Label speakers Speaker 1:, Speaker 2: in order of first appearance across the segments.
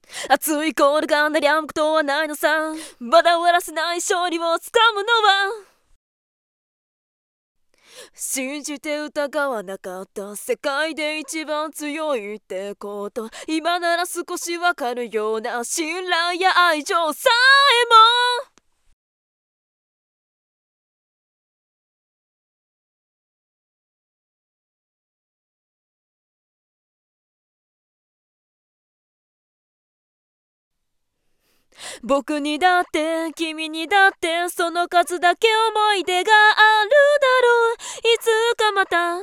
Speaker 1: 熱いコールが悩むことはないのさ。まだ終わらせない勝利をつかむのは、信じて疑わなかった世界で一番強いってこと、今なら少しわかるような信頼や愛情さえも。僕にだって君にだってその数だけ思い出があるだろう。いつか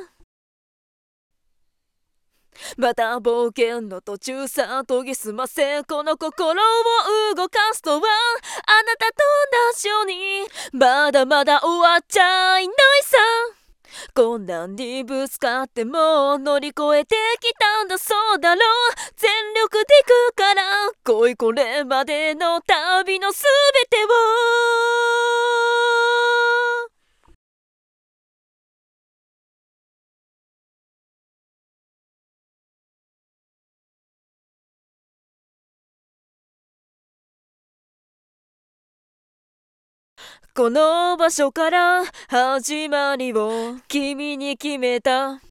Speaker 1: また冒険の途中さ、研ぎ澄ませこの心を動かすとは、あなたと同じようにまだまだ終わっちゃいないさ。困難にぶつかっても乗り越えてきたんだそうだろう。全力で行くから恋これまでの旅のすべてを。この場所から始まりを君に決めた。